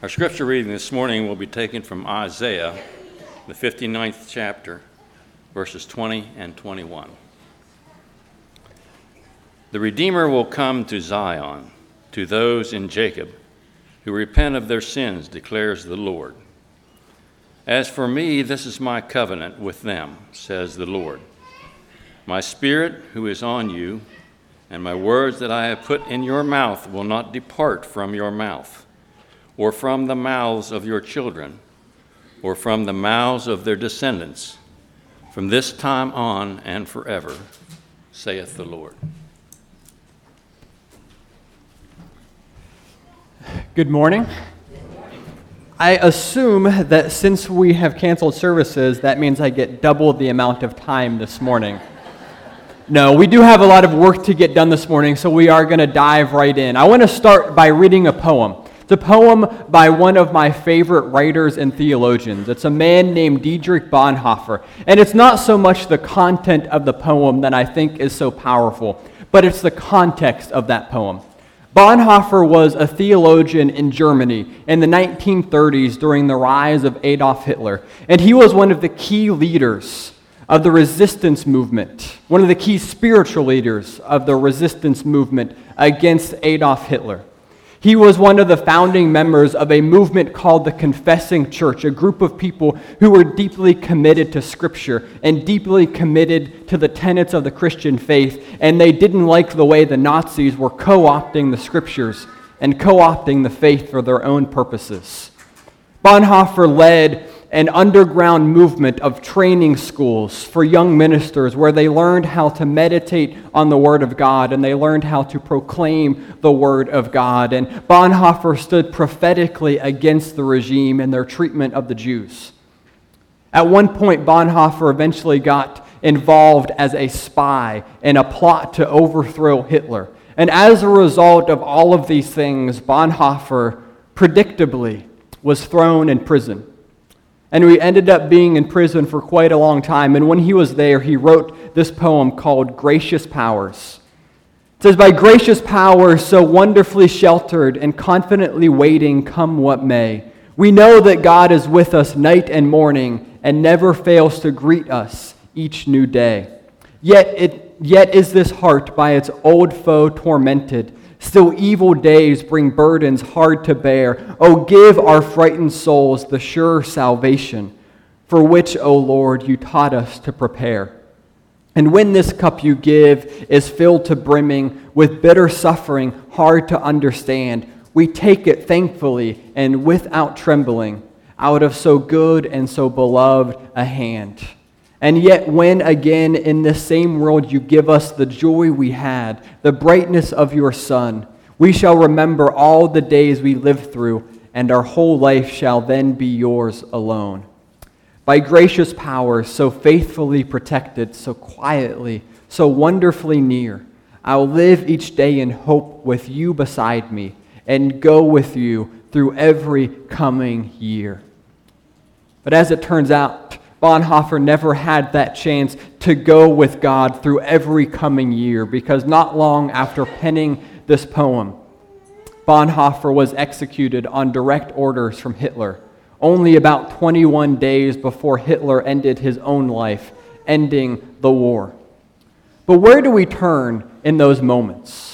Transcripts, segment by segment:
Our scripture reading this morning will be taken from Isaiah, the 59th chapter, verses 20 and 21. The Redeemer will come to Zion, to those in Jacob who repent of their sins, declares the Lord. As for me, this is my covenant with them, says the Lord. My spirit who is on you, and my words that I have put in your mouth will not depart from your mouth, or from the mouths of your children, or from the mouths of their descendants, from this time on and forever, saith the Lord. Good morning. I assume that since we have canceled services, that means I get double the amount of time this morning. No, we do have a lot of work to get done this morning, so we are going to dive right in. I want to start by reading a poem. It's a poem by one of my favorite writers and theologians. It's a man named Dietrich Bonhoeffer. And it's not so much the content of the poem that I think is so powerful, but it's the context of that poem. Bonhoeffer was a theologian in Germany in the 1930s during the rise of Adolf Hitler. And he was one of the key leaders of the resistance movement, one of the key spiritual leaders of the resistance movement against Adolf Hitler. He was one of the founding members of a movement called the Confessing Church, a group of people who were deeply committed to Scripture and deeply committed to the tenets of the Christian faith, and they didn't like the way the Nazis were co-opting the Scriptures and co-opting the faith for their own purposes. Bonhoeffer led an underground movement of training schools for young ministers where they learned how to meditate on the Word of God and they learned how to proclaim the Word of God. And Bonhoeffer stood prophetically against the regime and their treatment of the Jews. At one point, Bonhoeffer eventually got involved as a spy in a plot to overthrow Hitler. And as a result of all of these things, Bonhoeffer predictably was thrown in prison. And he ended up being in prison for quite a long time. And when he was there, he wrote this poem called Gracious Powers. It says, "By gracious powers so wonderfully sheltered and confidently waiting come what may, we know that God is with us night and morning and never fails to greet us each new day. Yet is this heart by its old foe tormented. Still evil days bring burdens hard to bear. Oh, give our frightened souls the sure salvation, for which, O Lord, you taught us to prepare. And when this cup you give is filled to brimming with bitter suffering hard to understand, we take it thankfully and without trembling, out of so good and so beloved a hand. And yet when again in this same world you give us the joy we had, the brightness of your Son, we shall remember all the days we lived through, and our whole life shall then be yours alone. By gracious powers so faithfully protected, so quietly, so wonderfully near, I'll live each day in hope with you beside me, and go with you through every coming year." But as it turns out, Bonhoeffer never had that chance to go with God through every coming year, because not long after penning this poem, Bonhoeffer was executed on direct orders from Hitler, only about 21 days before Hitler ended his own life, ending the war. But where do we turn in those moments?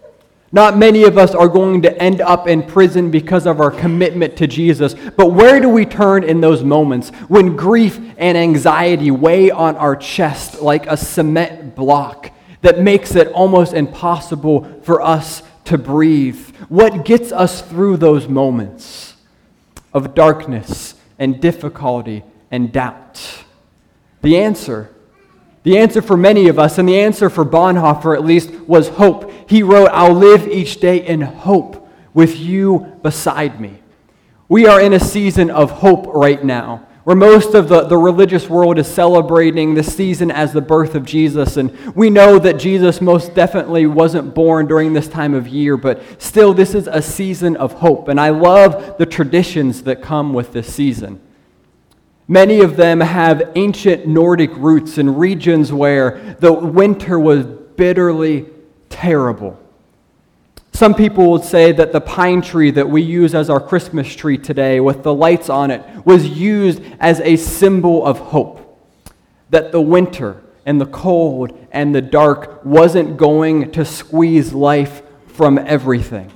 Not many of us are going to end up in prison because of our commitment to Jesus, but where do we turn in those moments when grief and anxiety weigh on our chest like a cement block that makes it almost impossible for us to breathe? What gets us through those moments of darkness and difficulty and doubt? The answer for many of us, and the answer for Bonhoeffer at least, was hope. He wrote, "I'll live each day in hope with you beside me." We are in a season of hope right now, where most of the religious world is celebrating this season as the birth of Jesus. And we know that Jesus most definitely wasn't born during this time of year, but still this is a season of hope. And I love the traditions that come with this season. Many of them have ancient Nordic roots in regions where the winter was bitterly terrible. Some people would say that the pine tree that we use as our Christmas tree today with the lights on it was used as a symbol of hope. That the winter and the cold and the dark wasn't going to squeeze life from everything.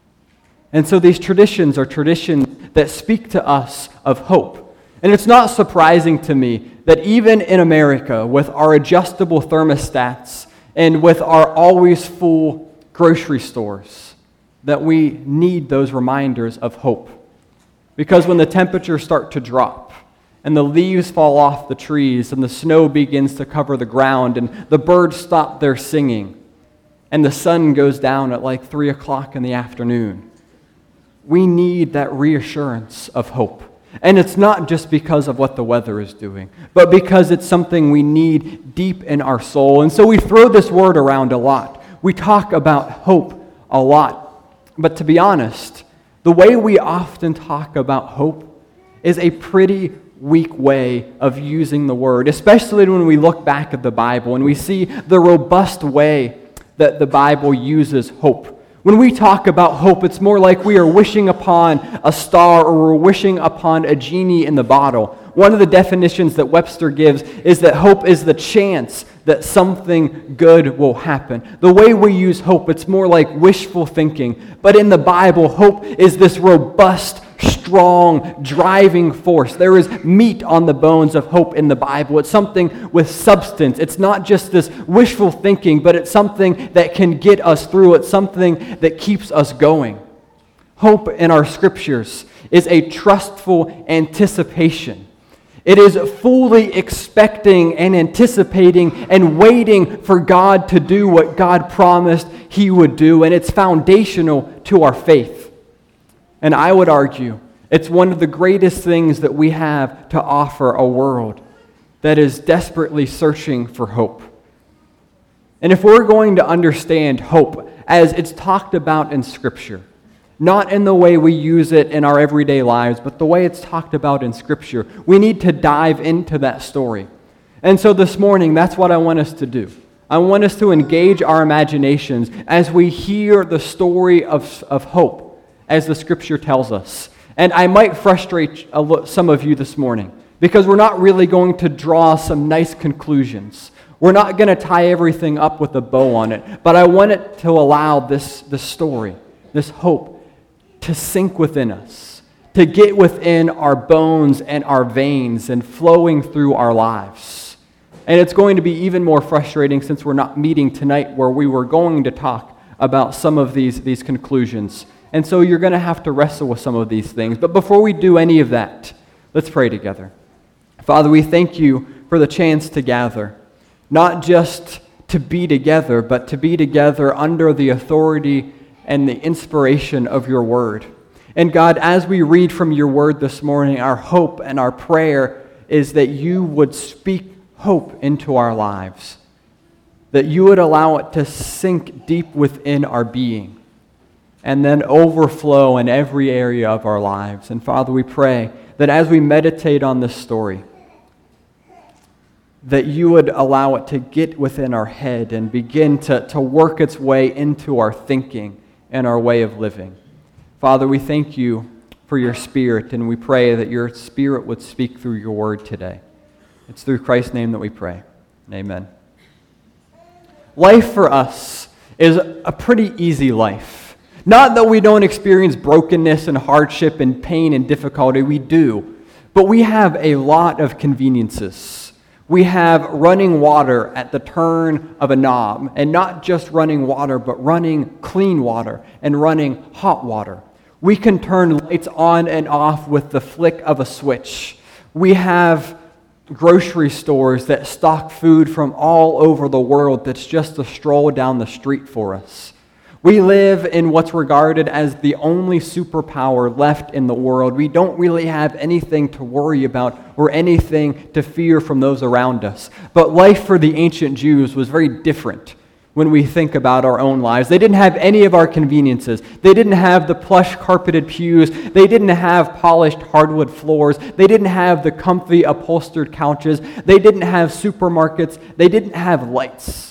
And so these traditions are traditions that speak to us of hope. And it's not surprising to me that even in America, with our adjustable thermostats and with our always full grocery stores, that we need those reminders of hope. Because when the temperatures start to drop, and the leaves fall off the trees, and the snow begins to cover the ground, and the birds stop their singing, and the sun goes down at like 3 o'clock in the afternoon, we need that reassurance of hope. And it's not just because of what the weather is doing, but because it's something we need deep in our soul. And so we throw this word around a lot. We talk about hope a lot. But to be honest, the way we often talk about hope is a pretty weak way of using the word, especially when we look back at the Bible and we see the robust way that the Bible uses hope. When we talk about hope, it's more like we are wishing upon a star or we're wishing upon a genie in the bottle. One of the definitions that Webster gives is that hope is the chance that something good will happen. The way we use hope, it's more like wishful thinking. But in the Bible, hope is this robust, strong, driving force. There is meat on the bones of hope in the Bible. It's something with substance. It's not just this wishful thinking, but it's something that can get us through. It's something that keeps us going. Hope in our scriptures is a trustful anticipation. It is fully expecting and anticipating and waiting for God to do what God promised He would do, and it's foundational to our faith. And I would argue it's one of the greatest things that we have to offer a world that is desperately searching for hope. And if we're going to understand hope as it's talked about in Scripture, not in the way we use it in our everyday lives, but the way it's talked about in Scripture, we need to dive into that story. And so this morning, that's what I want us to do. I want us to engage our imaginations as we hear the story of hope, as the Scripture tells us. And I might frustrate some of you this morning, because we're not really going to draw some nice conclusions. We're not going to tie everything up with a bow on it, but I want it to allow this story, this hope, to sink within us, to get within our bones and our veins and flowing through our lives. And it's going to be even more frustrating since we're not meeting tonight where we were going to talk about some of these conclusions. And so you're going to have to wrestle with some of these things. But before we do any of that, let's pray together. Father, we thank you for the chance to gather, not just to be together, but to be together under the authority and the inspiration of your word. And God, as we read from your word this morning, our hope and our prayer is that you would speak hope into our lives, that you would allow it to sink deep within our being and then overflow in every area of our lives. And Father, we pray that as we meditate on this story, that you would allow it to get within our head and begin to work its way into our thinking and our way of living. Father, we thank you for your Spirit, and we pray that your Spirit would speak through your word today. It's through Christ's name that we pray. Amen. Life for us is a pretty easy life. Not that we don't experience brokenness and hardship and pain and difficulty, we do. But we have a lot of conveniences. We have running water at the turn of a knob, and not just running water, but running clean water and running hot water. We can turn lights on and off with the flick of a switch. We have grocery stores that stock food from all over the world that's just a stroll down the street for us. We live in what's regarded as the only superpower left in the world. We don't really have anything to worry about or anything to fear from those around us. But life for the ancient Jews was very different when we think about our own lives. They didn't have any of our conveniences. They didn't have the plush carpeted pews. They didn't have polished hardwood floors. They didn't have the comfy upholstered couches. They didn't have supermarkets. They didn't have lights.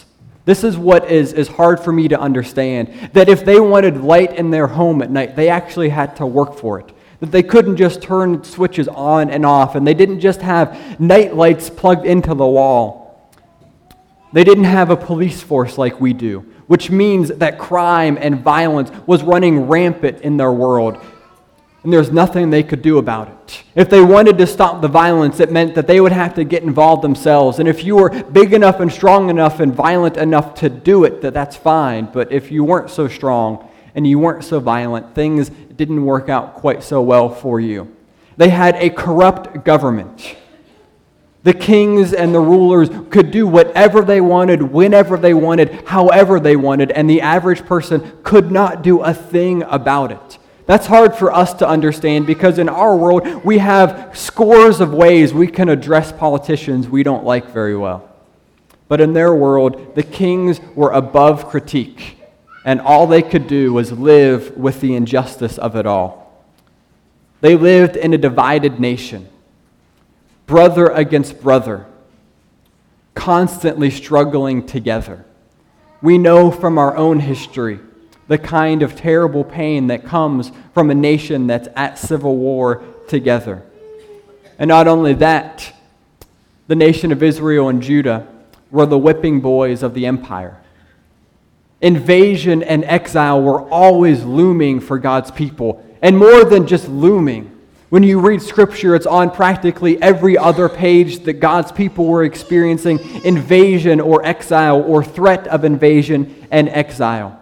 This is what is hard for me to understand, that if they wanted light in their home at night, they actually had to work for it. That they couldn't just turn switches on and off, and they didn't just have night lights plugged into the wall. They didn't have a police force like we do, which means that crime and violence was running rampant in their world. And there's nothing they could do about it. If they wanted to stop the violence, it meant that they would have to get involved themselves. And if you were big enough and strong enough and violent enough to do it, that's fine. But if you weren't so strong and you weren't so violent, things didn't work out quite so well for you. They had a corrupt government. The kings and the rulers could do whatever they wanted, whenever they wanted, however they wanted, and the average person could not do a thing about it. That's hard for us to understand because in our world, we have scores of ways we can address politicians we don't like very well. But in their world, the kings were above critique, and all they could do was live with the injustice of it all. They lived in a divided nation, brother against brother, constantly struggling together. We know from our own history the kind of terrible pain that comes from a nation that's at civil war together. And not only that, the nation of Israel and Judah were the whipping boys of the empire. Invasion and exile were always looming for God's people, and more than just looming. When you read Scripture, it's on practically every other page that God's people were experiencing invasion or exile or threat of invasion and exile.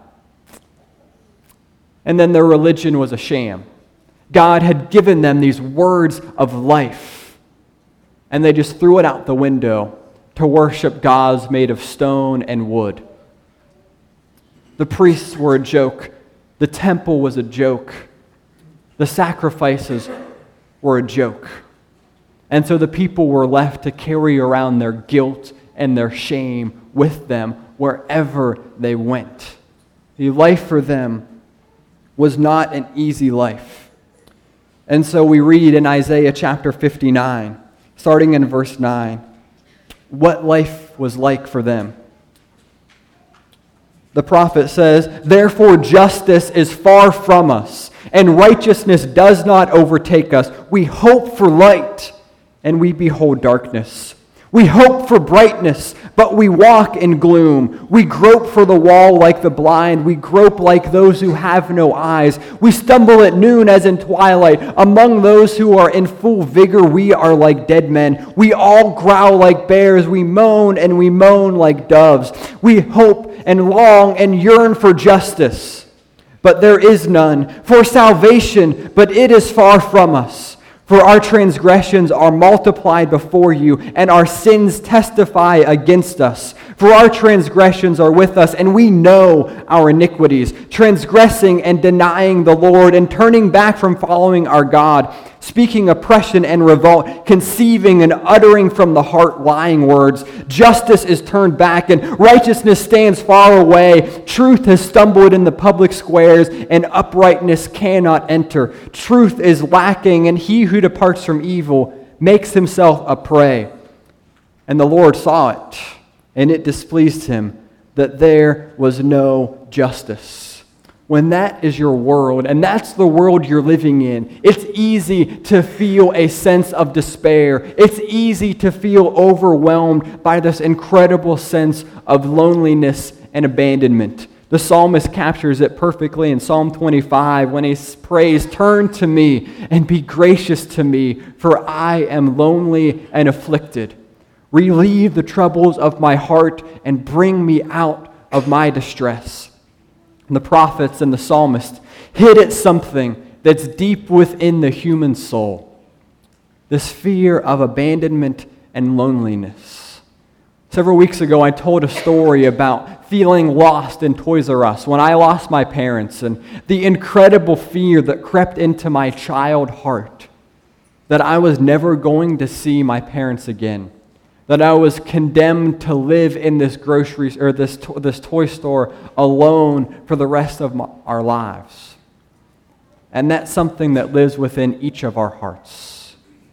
And then their religion was a sham. God had given them these words of life, and they just threw it out the window to worship gods made of stone and wood. The priests were a joke. The temple was a joke. The sacrifices were a joke. And so the people were left to carry around their guilt and their shame with them wherever they went. The life for them was not an easy life. And so we read in Isaiah chapter 59, starting in verse 9, what life was like for them. The prophet says, "Therefore justice is far from us, and righteousness does not overtake us. We hope for light, and we behold darkness. We hope for brightness, but we walk in gloom. We grope for the wall like the blind. We grope like those who have no eyes. We stumble at noon as in twilight. Among those who are in full vigor, we are like dead men. We all growl like bears. We moan and we moan like doves. We hope and long and yearn for justice, but there is none. For salvation, but it is far from us. For our transgressions are multiplied before you, and our sins testify against us. For our transgressions are with us, and we know our iniquities, transgressing and denying the Lord, and turning back from following our God, speaking oppression and revolt, conceiving and uttering from the heart lying words. Justice is turned back, and righteousness stands far away. Truth has stumbled in the public squares, and uprightness cannot enter. Truth is lacking, and he who departs from evil makes himself a prey." And the Lord saw it, and it displeased him that there was no justice. When that is your world, and that's the world you're living in, it's easy to feel a sense of despair. It's easy to feel overwhelmed by this incredible sense of loneliness and abandonment. The psalmist captures it perfectly in Psalm 25 when he prays, "Turn to me and be gracious to me, for I am lonely and afflicted. Relieve the troubles of my heart and bring me out of my distress." And the prophets and the psalmist hit at something that's deep within the human soul. This fear of abandonment and loneliness. Several weeks ago, I told a story about feeling lost in Toys R Us when I lost my parents, and the incredible fear that crept into my child heart that I was never going to see my parents again, that I was condemned to live in this this toy store alone for the rest of our lives. And that's something that lives within each of our hearts.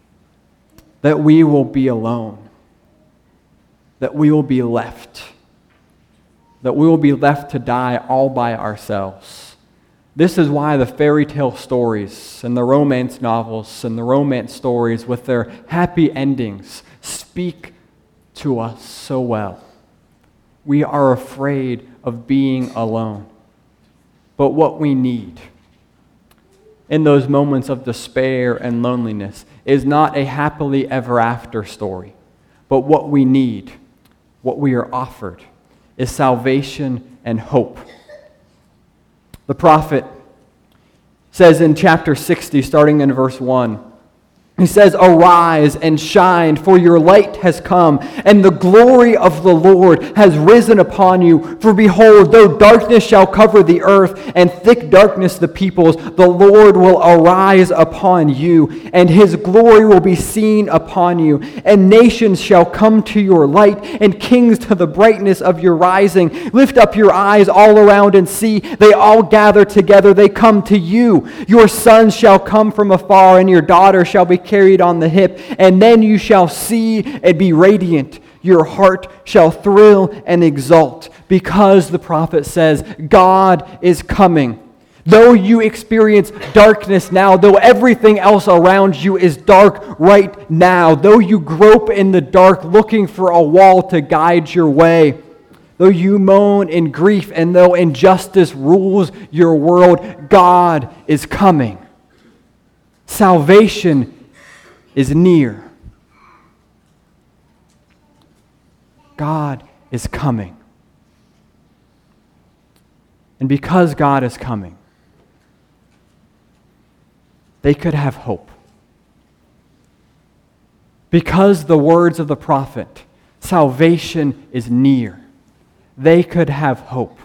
That we will be alone. That we will be left. that we will be left to die all by ourselves. This is why the fairy tale stories and the romance novels and the romance stories with their happy endings speak to us so well. We are afraid of being alone. But what we need in those moments of despair and loneliness is not a happily ever after story. But what we need, what we are offered, is salvation and hope. The prophet says in chapter 60, starting in verse 1, he says, "Arise and shine, for your light has come, and the glory of the Lord has risen upon you. For behold, though darkness shall cover the earth, and thick darkness the peoples, the Lord will arise upon you, and his glory will be seen upon you. And nations shall come to your light, and kings to the brightness of your rising. Lift up your eyes all around and see, they all gather together, they come to you. Your sons shall come from afar, and your daughter shall be carried on the hip, and then you shall see and be radiant. Your heart shall thrill and exult, because the prophet says, God is coming. Though you experience darkness now, though everything else around you is dark right now, though you grope in the dark looking for a wall to guide your way, though you moan in grief and though injustice rules your world, God is coming. Salvation is near. God is coming. And because God is coming, they could have hope. Because the words of the prophet, salvation is near, they could have hope.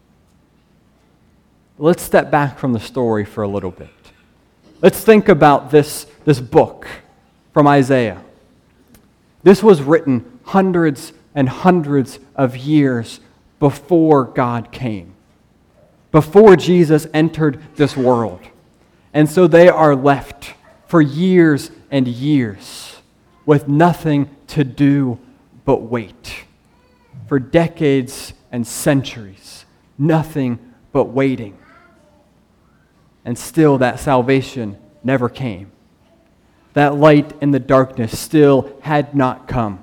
Let's step back from the story for a little bit. Let's think about this book from Isaiah. This was written hundreds and hundreds of years before God came, before Jesus entered this world. And so they are left for years and years with nothing to do but wait. For decades and centuries, nothing but waiting. And still that salvation never came. That light in the darkness still had not come.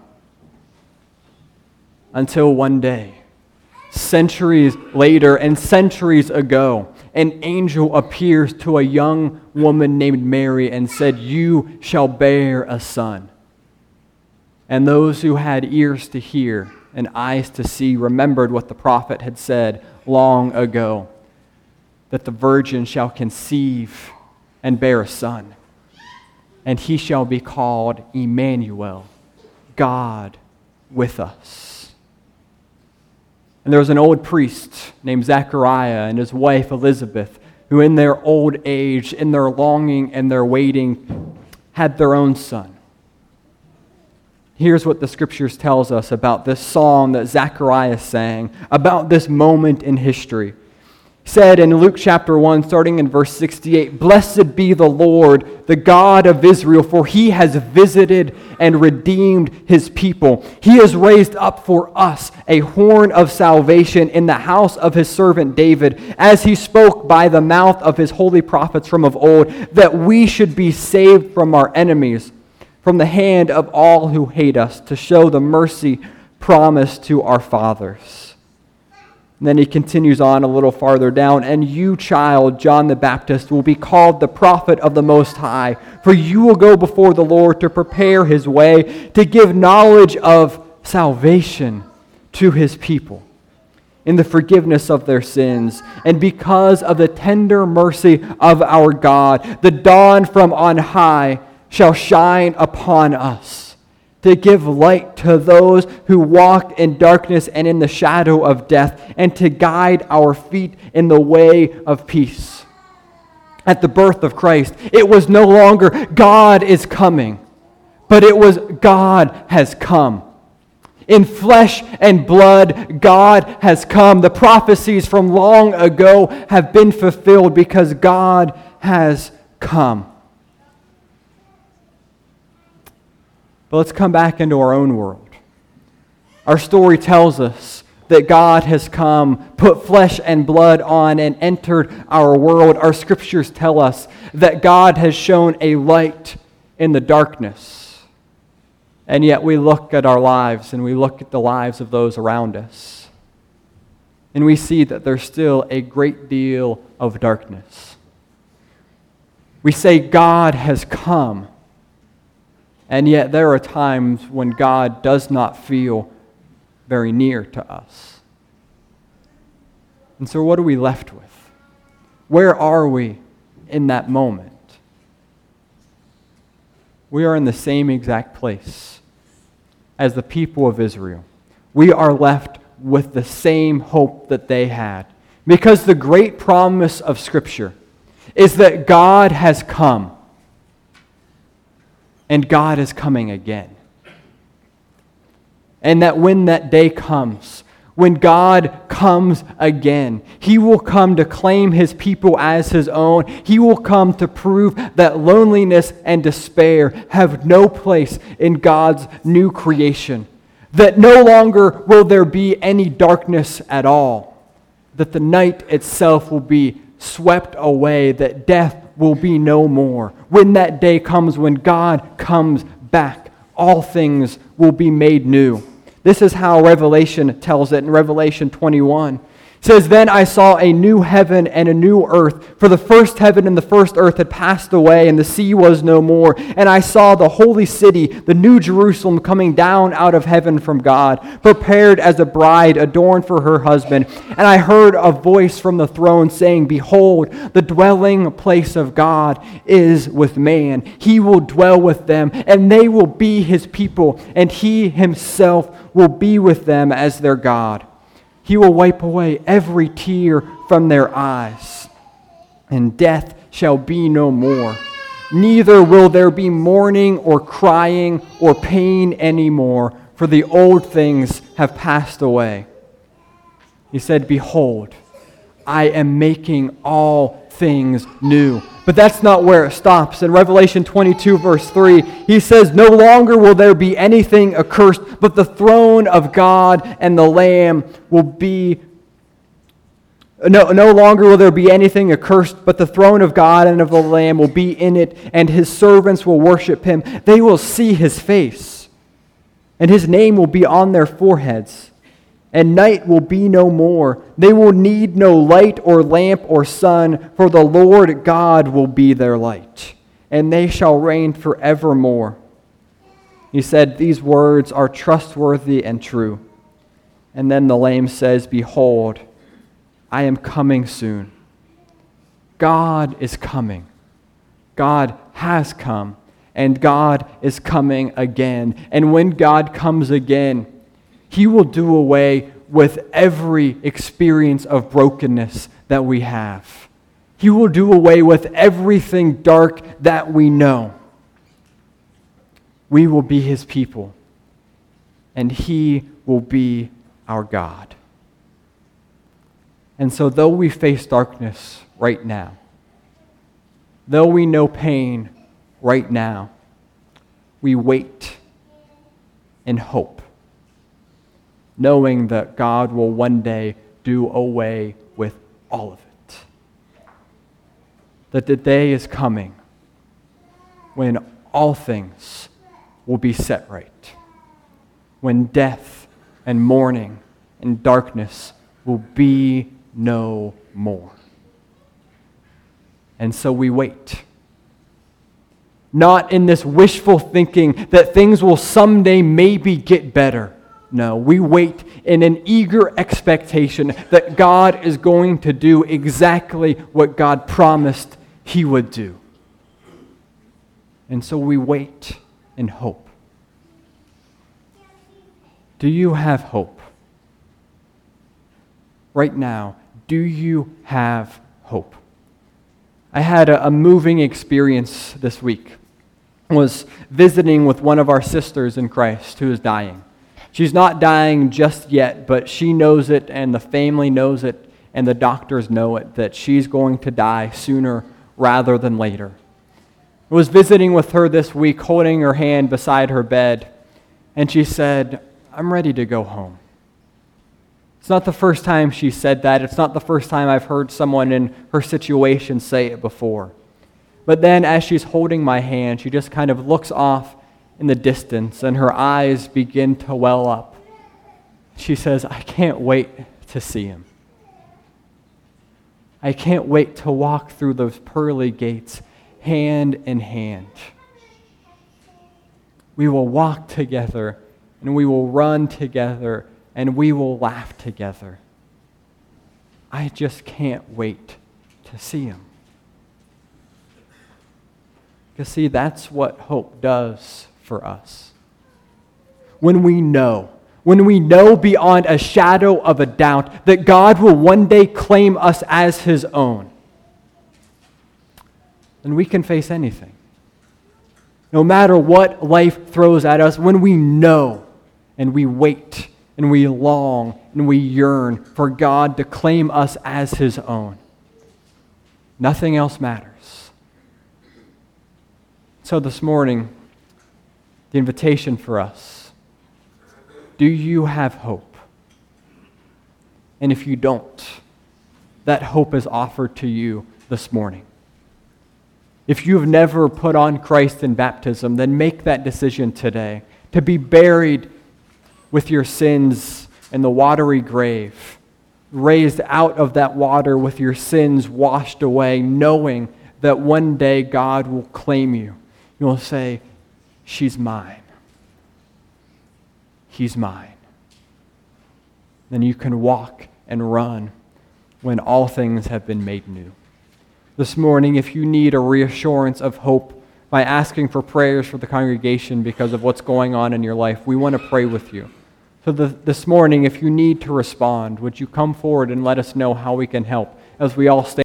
Until one day, centuries later and centuries ago, an angel appears to a young woman named Mary and said, "You shall bear a son." And those who had ears to hear and eyes to see remembered what the prophet had said long ago, that the virgin shall conceive and bear a son, and he shall be called Emmanuel, God with us. And there was an old priest named Zechariah and his wife Elizabeth, who in their old age, in their longing and their waiting, had their own son. Here's what the scriptures tells us about this song that Zechariah sang, about this moment in history. He said in Luke chapter 1, starting in verse 68, "Blessed be the Lord, the God of Israel, for he has visited and redeemed his people. He has raised up for us a horn of salvation in the house of his servant David, as he spoke by the mouth of his holy prophets from of old, that we should be saved from our enemies, from the hand of all who hate us, to show the mercy promised to our fathers." And then he continues on a little farther down, "And you, child, John the Baptist, will be called the prophet of the Most High, for you will go before the Lord to prepare his way, to give knowledge of salvation to his people, in the forgiveness of their sins. And because of the tender mercy of our God, the dawn from on high shall shine upon us, to give light to those who walk in darkness and in the shadow of death, and to guide our feet in the way of peace." At the birth of Christ, it was no longer God is coming, but it was God has come. In flesh and blood, God has come. The prophecies from long ago have been fulfilled because God has come. But let's come back into our own world. Our story tells us that God has come, put flesh and blood on, and entered our world. Our scriptures tell us that God has shown a light in the darkness. And yet we look at our lives and we look at the lives of those around us, and we see that there's still a great deal of darkness. We say God has come, and yet there are times when God does not feel very near to us. And so what are we left with? Where are we in that moment? We are in the same exact place as the people of Israel. We are left with the same hope that they had. Because the great promise of Scripture is that God has come, and God is coming again. And that when that day comes, when God comes again, He will come to claim His people as His own. He will come to prove that loneliness and despair have no place in God's new creation. That no longer will there be any darkness at all. That the night itself will be swept away, that death will be no more. When that day comes, when God comes back, all things will be made new. This is how Revelation tells it in Revelation 21. It says, "Then I saw a new heaven and a new earth, for the first heaven and the first earth had passed away, and the sea was no more. And I saw the holy city, the new Jerusalem, coming down out of heaven from God, prepared as a bride adorned for her husband. And I heard a voice from the throne saying, 'Behold, the dwelling place of God is with man. He will dwell with them, and they will be His people, and He Himself will be with them as their God. He will wipe away every tear from their eyes, and death shall be no more. Neither will there be mourning or crying or pain anymore, for the old things have passed away.' He said, 'Behold, I am making all things new.'" But that's not where it stops. In Revelation 22, verse 3, He says, "No longer will there be anything accursed, but the throne of God and the Lamb will be... No longer will there be anything accursed, but the throne of God and of the Lamb will be in it, and His servants will worship Him. They will see His face, and His name will be on their foreheads. And night will be no more. They will need no light or lamp or sun, for the Lord God will be their light, and they shall reign forevermore." He said, "These words are trustworthy and true." And then the Lamb says, "Behold, I am coming soon." God is coming. God has come, and God is coming again. And when God comes again, He will do away with every experience of brokenness that we have. He will do away with everything dark that we know. We will be His people, and He will be our God. And so though we face darkness right now, though we know pain right now, we wait in hope, knowing that God will one day do away with all of it. That the day is coming when all things will be set right, when death and mourning and darkness will be no more. And so we wait. Not in this wishful thinking that things will someday maybe get better. No, we wait in an eager expectation that God is going to do exactly what God promised He would do. And so we wait in hope. Do you have hope? Right now, do you have hope? I had a moving experience this week. I was visiting with one of our sisters in Christ who is dying. She's not dying just yet, but she knows it, and the family knows it, and the doctors know it, that she's going to die sooner rather than later. I was visiting with her this week, holding her hand beside her bed, and she said, "I'm ready to go home." It's not the first time she said that. It's not the first time I've heard someone in her situation say it before. But then as she's holding my hand, she just kind of looks off in the distance and her eyes begin to well up. She says, I can't wait to see him. I can't wait to walk through those pearly gates hand in hand. We will walk together and we will run together and we will laugh together. I just can't wait to see him. Because see, that's what hope does for us. When we know beyond a shadow of a doubt that God will one day claim us as his own, then we can face anything. No matter what life throws at us, when we know and we wait and we long and we yearn for God to claim us as his own, nothing else matters. So this morning, the invitation for us, do you have hope? And if you don't, that hope is offered to you this morning. If you've never put on Christ in baptism, then make that decision today to be buried with your sins in the watery grave, raised out of that water with your sins washed away, knowing that one day God will claim you. You'll say, she's mine. He's mine. Then you can walk and run when all things have been made new. This morning, if you need a reassurance of hope by asking for prayers for the congregation because of what's going on in your life, we want to pray with you. So this morning, if you need to respond, would you come forward and let us know how we can help as we all stand